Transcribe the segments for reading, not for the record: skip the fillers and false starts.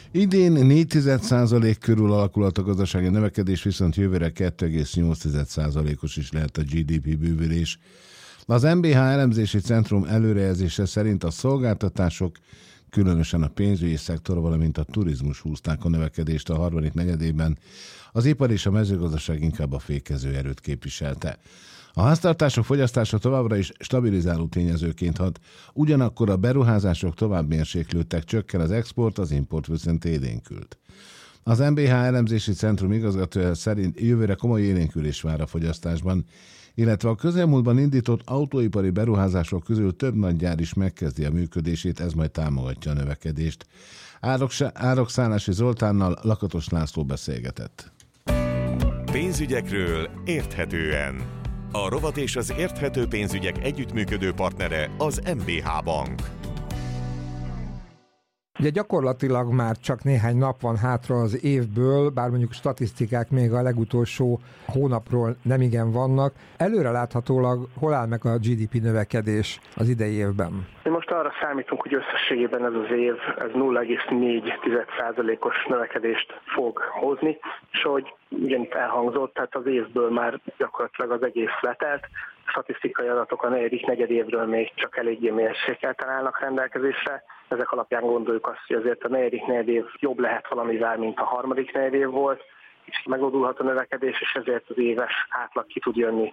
Idén 4% körül alakulhat a gazdasági növekedés, viszont jövőre 2,8%-os is lehet a GDP bővülés. Az MBH elemzési centrum előrejelzése szerint a szolgáltatások, különösen a pénzügyi szektor, valamint a turizmus húzták a növekedést a harmadik negyedében, az ipar és a mezőgazdaság inkább a fékező erőt képviselte. A háztartások fogyasztása továbbra is stabilizáló tényezőként hat, ugyanakkor a beruházások tovább mérséklődtek, csökken az export, az import viszont élénkült. Az MBH elemzési centrum igazgatója szerint jövőre komoly élénkülés vár a fogyasztásban, illetve a közelmúltban indított autóipari beruházások közül több nagy gyár is megkezdi a működését, ez majd támogatja a növekedést. Árokszállási Zoltánnal Lakatos László beszélgetett. Pénzügyekről érthetően. A rovat és az érthető pénzügyek együttműködő partnere az MBH Bank. Ugye gyakorlatilag már csak néhány nap van hátra az évből, bár mondjuk statisztikák még a legutolsó hónapról nemigen vannak. Előreláthatólag hol áll meg a GDP növekedés az idei évben? Mi most arra számítunk, hogy összességében ez az év 0,4%-os növekedést fog hozni, és ahogy ugyanitt elhangzott, tehát az évből már gyakorlatilag az egész letelt. A statisztikai adatok a negyedik negyedévről még csak eléggé mérsékelten állnak rendelkezésre. Ezek alapján gondoljuk azt, hogy azért a negyedik negyedév jobb lehet valamivel, mint a harmadik negyedév volt, és megoldulhat a növekedés, és ezért az éves átlag ki tud jönni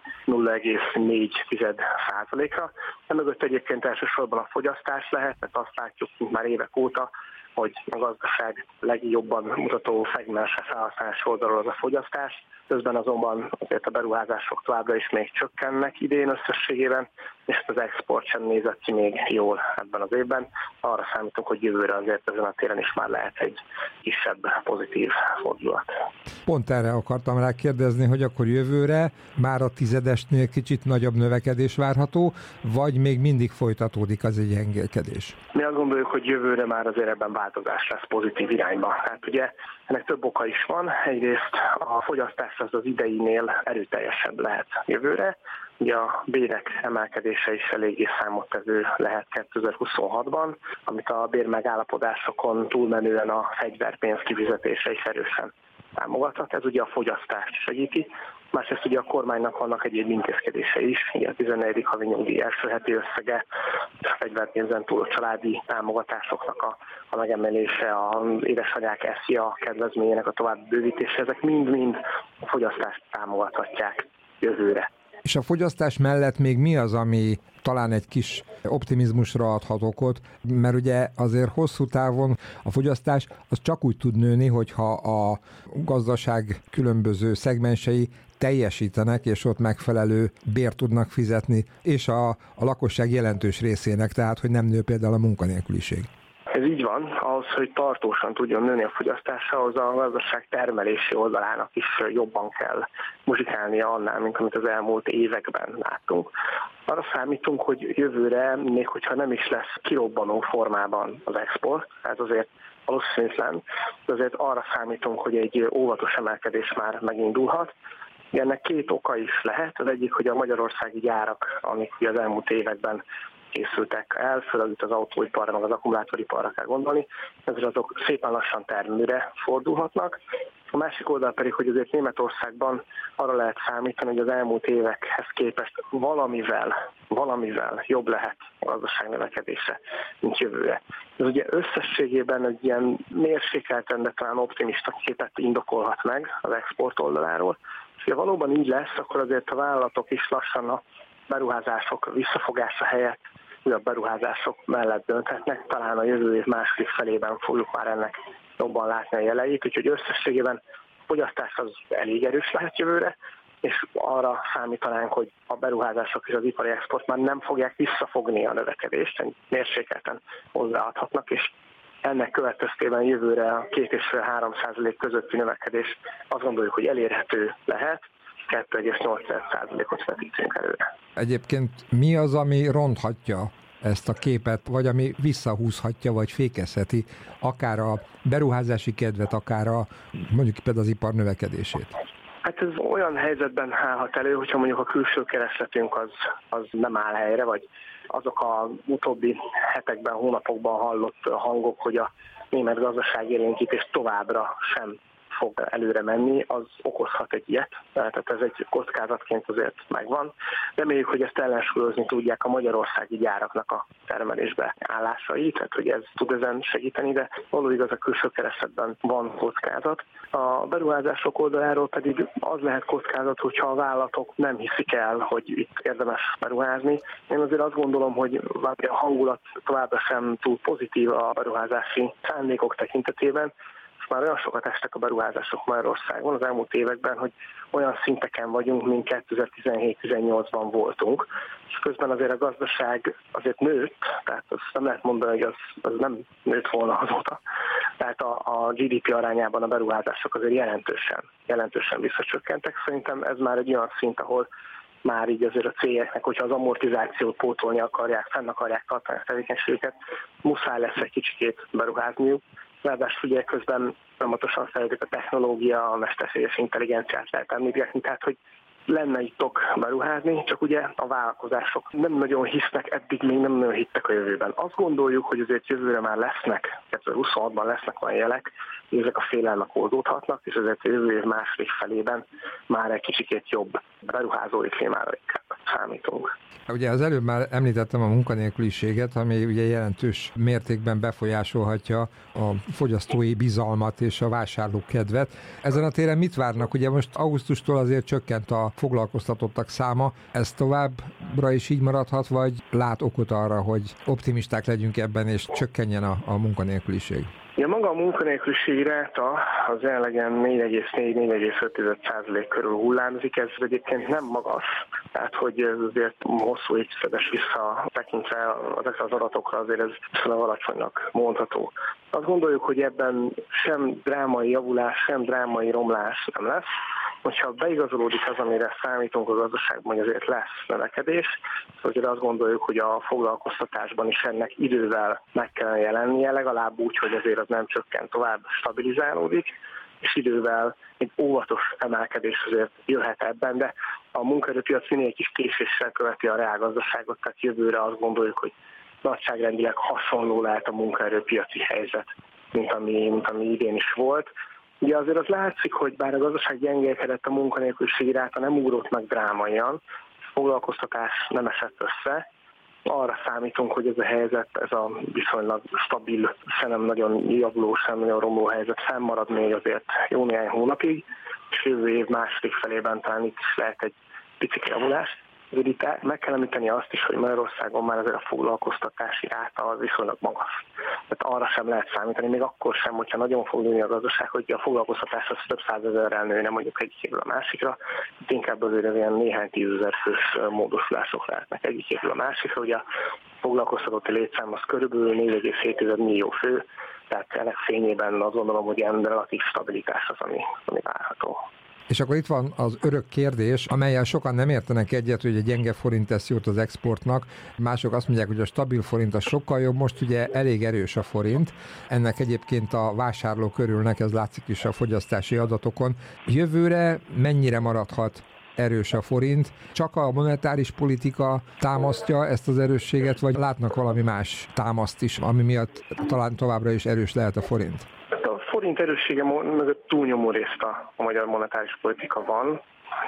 0,4%-ra. Emögött egyébként elsősorban a fogyasztás lehet, mert azt látjuk, mint már évek óta, hogy a gazdaság legjobban mutató szegmense felhasználás oldalról az a fogyasztás. Közben azonban azért a beruházások továbbra is még csökkennek idén összességében, és az export sem nézett ki még jól ebben az évben. Arra számítunk, hogy jövőre azért ezen a téren is már lehet egy kisebb pozitív fordulat. Pont erre akartam rá kérdezni, hogy akkor jövőre már a tizedesnél kicsit nagyobb növekedés várható, vagy még mindig folytatódik az egy gyengélkedés? Mi azt gondoljuk, hogy jövőre már azért ebben változás lesz pozitív irányba. Hát ugye ennek több oka is van. Egyrészt a fogyasztás az ideinél erőteljesebb lehet jövőre. Ugye a bérek emelkedése is eléggé számottevő lehet 2026-ban, amit a bérmegállapodásokon túlmenően a fegyverpénz kifizetése is erősen támogathat. Ez ugye a fogyasztást segíti. Másrészt ugye a kormánynak vannak egyéb intézkedései is, ugye a 14. havi nyugdíj első heti összege, a fegyverpénzen túl a családi támogatásoknak a megemelése, az édesanyák SZIA kedvezményének a további bővítése, ezek mind-mind a fogyasztást támogathatják jövőre. És a fogyasztás mellett még mi az, ami talán egy kis optimizmusra adhat okot, mert ugye azért hosszú távon a fogyasztás az csak úgy tud nőni, hogyha a gazdaság különböző szegmensei teljesítenek, és ott megfelelő bért tudnak fizetni, és a lakosság jelentős részének, tehát hogy nem nő például a munkanélküliség. Ez így van, ahhoz, hogy tartósan tudjon nőni a fogyasztás, ahhoz a gazdaság termelési oldalának is jobban kell muzsikálnia annál, mint amit az elmúlt években láttunk. Arra számítunk, hogy jövőre, még hogyha nem is lesz kirobbanó formában az export, ez azért valószínűtlen, de azért arra számítunk, hogy egy óvatos emelkedés már megindulhat. Ennek két oka is lehet. Az egyik, hogy a magyarországi gyárak, amik az elmúlt években készültek el, főleg itt az autóiparra, meg az akkumulátoriparra kell gondolni, ezért azok szépen lassan termőre fordulhatnak. A másik oldal pedig, hogy azért Németországban arra lehet számítani, hogy az elmúlt évekhez képest valamivel jobb lehet a gazdaság növekedése, mint jövőre. Ez ugye összességében egy ilyen mérsékelten, de talán optimista képet indokolhat meg az export oldaláról. És ha valóban így lesz, akkor azért a vállalatok is lassan a beruházások visszafogása helyett újabb beruházások mellett dönthetnek. Talán a jövő év második felében fogjuk már ennek jobban látni a jeleit, úgyhogy összességében a fogyasztás az elég erős lehet jövőre, és arra számítanánk, hogy a beruházások és az ipari export már nem fogják visszafogni a növekedést, mérsékelten hozzáadhatnak, és ennek következtében jövőre a 2,5-3% közötti növekedés azt gondoljuk, hogy elérhető lehet, 2,8%-ot vetítünk előre. Egyébként mi az, ami ronthatja ezt a képet, vagy ami visszahúzhatja, vagy fékezheti akár a beruházási kedvet, akár mondjuk például az ipar növekedését? Hát ez olyan helyzetben állhat elő, hogyha mondjuk a külső keresletünk az nem áll helyre, vagy azok a utóbbi hetekben, hónapokban hallott hangok, hogy a német gazdaságélénkítés továbbra sem fog előre menni, az okozhat egy ilyet, tehát ez egy kockázatként azért megvan. Reméljük, hogy ezt ellensúlyozni tudják a magyarországi gyáraknak a termelésbe állásai, tehát hogy ez tud ezen segíteni, de való igaz, a külső keresletben van kockázat. A beruházások oldaláról pedig az lehet kockázat, hogyha a vállalatok nem hiszik el, hogy itt érdemes beruházni. Én azért azt gondolom, hogy a hangulat továbbra sem túl pozitív a beruházási szándékok tekintetében. Már olyan sokat estek a beruházások Magyarországon az elmúlt években, hogy olyan szinteken vagyunk, mint 2017-18-ban voltunk, és közben azért a gazdaság azért nőtt, tehát azt nem lehet mondani, hogy az nem nőtt volna azóta. Tehát a GDP arányában a beruházások azért jelentősen visszacsökkentek. Szerintem ez már egy olyan szint, ahol már így azért a cégeknek, hogyha az amortizációt pótolni akarják, fenn akarják tartani a tevékenységüket, muszáj lesz egy kicsikét beruházniuk. Ráadásul ugye közben folyamatosan fejlődik a technológia, a mesterséges intelligenciát lehet említeni, tehát hogy lenne itt ok beruházni, csak ugye a vállalkozások nem nagyon hisznek, eddig még nem nagyon hittek a jövőben. Azt gondoljuk, hogy azért jövőre már lesznek, 2026-ban lesznek olyan jelek, hogy ezek a félelmek oldódhatnak, és ezért a jövő év második felében már egy kicsikét jobb beruházói klímára számítunk. Ugye az előbb már említettem a munkanélküliséget, ami ugye jelentős mértékben befolyásolhatja a fogyasztói bizalmat és a vásárlókedvet. Ezen a téren mit várnak? Ugye most augusztustól azért csökkent a foglalkoztatottak száma. Ez továbbra is így maradhat, vagy lát okot arra, hogy optimisták legyünk ebben, és csökkenjen a munkanélküliség? Ja, maga a munkanélküliségi ráta az jelenlegen 4,4-4,5% körül hullámzik, ez egyébként nem magas, tehát hogy ez azért hosszú évtizedes visszatekintve ezekre az adatokra azért ez viszonylag alacsonynak mondható. Azt gondoljuk, hogy ebben sem drámai javulás, sem drámai romlás nem lesz. Hogyha beigazolódik az, amire számítunk a gazdaságban, hogy azért lesz növekedés, azért azt gondoljuk, hogy a foglalkoztatásban is ennek idővel meg kellene jelennie, legalább úgy, hogy azért az nem csökken tovább, stabilizálódik, és idővel egy óvatos emelkedés azért jöhet ebben, de a munkaerőpiac minél kis késéssel követi a reálgazdaságot, tehát jövőre azt gondoljuk, hogy nagyságrendileg hasonló lehet a munkaerőpiaci helyzet, mint ami idén is volt. Ugye azért az látszik, hogy bár a gazdaság gyengélkedett, a munkanélküliségi ráta nem ugrott meg drámaian, a foglalkoztatás nem esett össze. Arra számítunk, hogy ez a helyzet, ez a viszonylag stabil, se nem nagyon javuló, sem nagyon romló helyzet fennmarad még azért jó néhány hónapig, és jövő év második felében talán itt is lehet egy pici javulás. Itt meg kell említeni azt is, hogy Magyarországon már azért a foglalkoztatási ráta az viszonylag magas. Tehát arra sem lehet számítani, még akkor sem, hogyha nagyon fog nőni a gazdaság, hogy a foglalkoztatás az több százezerrel nőne mondjuk egyik évről a másikra. Itt inkább azért ilyen néhány tízezer fős módosulások lehetnek egyik évről a másikra. Ugye a foglalkoztatotti létszám az körülbelül 4,7 millió fő, tehát ennek fényében azt gondolom, hogy ilyen relatív stabilitás az, ami várható. És akkor itt van az örök kérdés, amellyel sokan nem értenek egyet, hogy a gyenge forint tesz jót az exportnak. Mások azt mondják, hogy a stabil forint az sokkal jobb. Most ugye elég erős a forint. Ennek egyébként a vásárlók örülnek, ez látszik is a fogyasztási adatokon. Jövőre mennyire maradhat erős a forint? Csak a monetáris politika támasztja ezt az erősséget, vagy látnak valami más támaszt is, ami miatt talán továbbra is erős lehet a forint? A forint erőssége mögött túlnyomó részt a magyar monetáris politika van,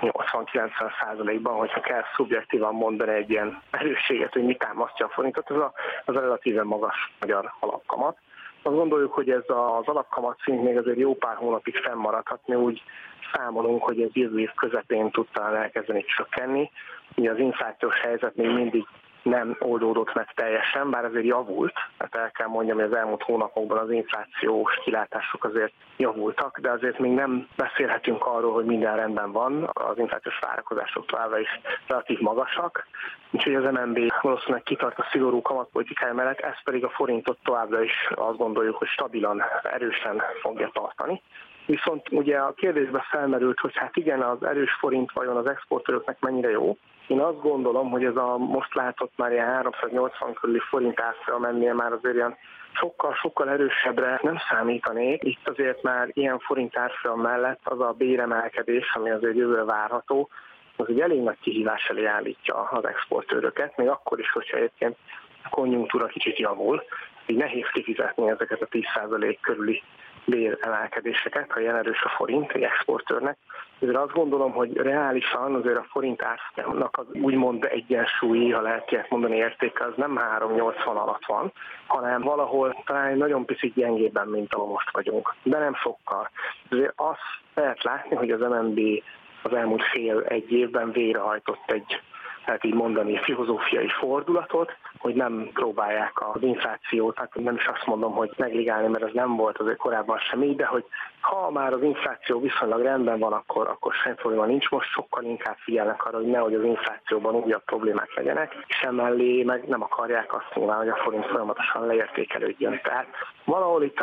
80-90%-ban, hogyha kell szubjektívan mondani egy ilyen erősséget, hogy mi támasztja a forintot, az a relatíven magas magyar alapkamat. Azt gondoljuk, hogy ez az alapkamat szint még azért jó pár hónapig fennmaradhat, mi úgy számolunk, hogy ez jövő év közepén tud talán elkezdeni csökkenni. Ugye az inflációs helyzet még mindig nem oldódott meg teljesen, bár azért javult. Hát el kell mondjam, hogy az elmúlt hónapokban az inflációs kilátások azért javultak, de azért még nem beszélhetünk arról, hogy minden rendben van. Az inflációs várakozások továbbra is relatív magasak, úgyhogy az MNB valószínűleg kitart a szigorú kamatpolitikája mellett, ez pedig a forintot továbbra is azt gondoljuk, hogy stabilan, erősen fogja tartani. Viszont ugye a kérdésben felmerült, hogy hát igen, az erős forint vajon az exportőröknek mennyire jó. Én azt gondolom, hogy ez a most látott már ilyen 380 körüli forint árfolyam mennél már azért ilyen sokkal erősebbre nem számítanék. Itt azért már ilyen forint árfolyam mellett az a béremelkedés, ami azért jövőre várható, az egy elég nagy kihívás elé állítja az exportőröket, még akkor is, hogyha egyébként a konjunktúra kicsit javul. így nehéz kifizetni ezeket a 10% körüli béremelkedéseket, ha ilyen erős a forint egy exportőrnek. Ezért azt gondolom, hogy reálisan azért a forint árfolyamnak az úgymond egyensúlyi, ha lehet ilyet mondani, értéke az nem 3,80 alatt van, hanem valahol talán nagyon picit gyengébben, mint ahol most vagyunk. De nem sokkal. Ezért azt lehet látni, hogy az MNB az elmúlt fél-egy évben végrehajtott egy, tehát így mondani, filozófiai fordulatot, hogy nem próbálják az inflációt, hát nem is azt mondom, hogy negligálni, mert ez nem volt azért korábban sem így, de hogy ha már az infláció viszonylag rendben van, akkor semmi probléma nincs, most sokkal inkább figyelnek arra, hogy nehogy az inflációban újabb problémák legyenek, és emellé meg nem akarják azt nyilván, hogy a forint folyamatosan leértékelődjön. Tehát valahol itt a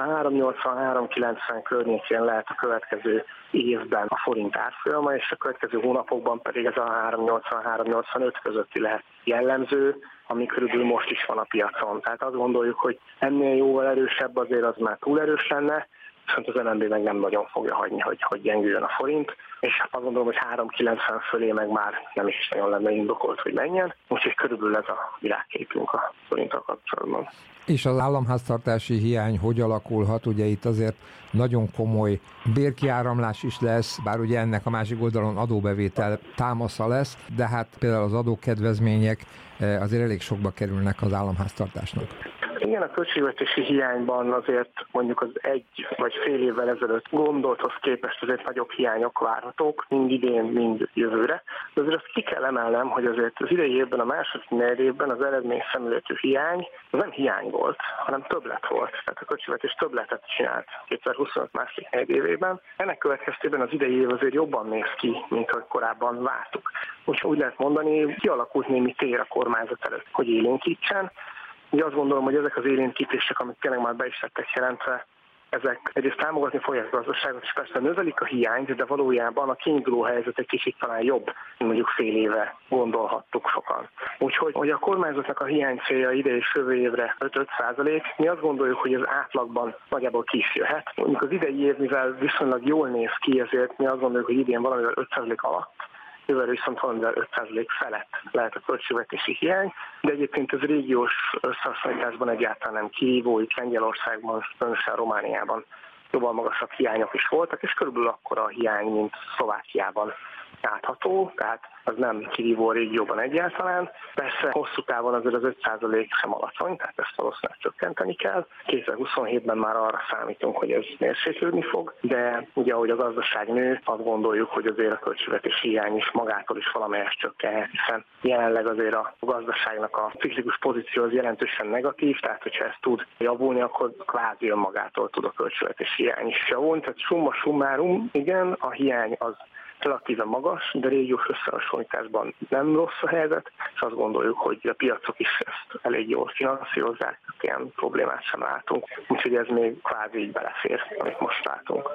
3,80-3,90 környékén lehet a következő évben a forint árfolyama, és a következő hónapokban pedig ez a 3,80-3,85 közötti lehet jellemző, ami körülbelül most is van a piacon. Tehát azt gondoljuk, hogy ennél jóval erősebb azért az már túl erős lenne, viszont az MNB meg nem nagyon fogja hagyni, hogy gyengüljön a forint, és azt gondolom, hogy 3,90 fölé meg már nem is nagyon lenne indokolt, hogy menjen, úgyhogy körülbelül ez a világképünk a forinttal kapcsolatban. És az államháztartási hiány hogy alakulhat? Ugye itt azért nagyon komoly bérkiáramlás is lesz, bár ugye ennek a másik oldalon adóbevétel támasza lesz, de hát például az adókedvezmények azért elég sokba kerülnek az államháztartásnak. Igen, a költségvetési hiányban azért mondjuk az egy vagy fél évvel ezelőtt gondolthoz képest azért nagyobb hiányok várhatók, mind idén, mind jövőre. De azért azt ki kell emelnem, hogy azért az idei évben, a második negyedévben az eredményszemléletű hiány az nem hiány volt, hanem többlet volt. Tehát a költségvetés többletet csinált 2025 második negyedévében. Ennek következtében az idei év azért jobban néz ki, mint ahogy korábban vártuk. Úgyhogy úgy lehet mondani, kialakult némi tér a kormányzat előtt, hogy élénkítsen. Ugye azt gondolom, hogy ezek az élénkítések, amik tényleg már be is lettek jelentve, ezek egyrészt támogatni fogják a gazdaságot, és persze növelik a hiányt, de valójában a kiinduló helyzet egy kicsit talán jobb, mint mondjuk fél éve gondolhattuk sokan. Úgyhogy hogy a kormányzatnak a hiány célja ide és jövő évre 5%, mi azt gondoljuk, hogy az átlagban nagyjából ki is jöhet. Mondjuk az idei év, mivel viszonylag jól néz ki, ezért mi azt gondoljuk, hogy idén valamivel 5% alatt, jövőre viszont valamivel 5% felett lehet a költségvetési hiány, de egyébként ez régiós összehasonlításban egyáltalán nem kihívó, itt Lengyelországban, különösen Romániában jobban magasabb hiányok is voltak, és körülbelül akkora a hiány, mint Szlovákiában látható, tehát az nem kihívó a régióban egyáltalán. Persze hosszú távon azért az 5% sem alacsony, tehát ezt valószínűleg csökkenteni kell. 2027-ben már arra számítunk, hogy ez mérséklődni fog, de ugye ahogy a gazdaság nő, azt gondoljuk, hogy azért a költségvetési hiány is magától is valamelyest csökkenhet, hiszen jelenleg azért a gazdaságnak a ciklikus pozíció az jelentősen negatív, tehát hogyha ez tud javulni, akkor kvázi önmagától tud a költségvetési hiány is javulni. Tehát summa summarum, igen, a hiány az relatíve magas, de régiós összehasonlításban nem rossz a helyzet, és azt gondoljuk, hogy a piacok is ezt elég jól finanszírozzák, ilyen problémát sem látunk, úgyhogy ez még kvázi így belefér, amit most látunk.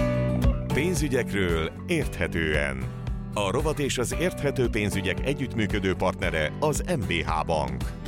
Pénzügyekről érthetően. A rovat és az érthető pénzügyek együttműködő partnere az MBH Bank.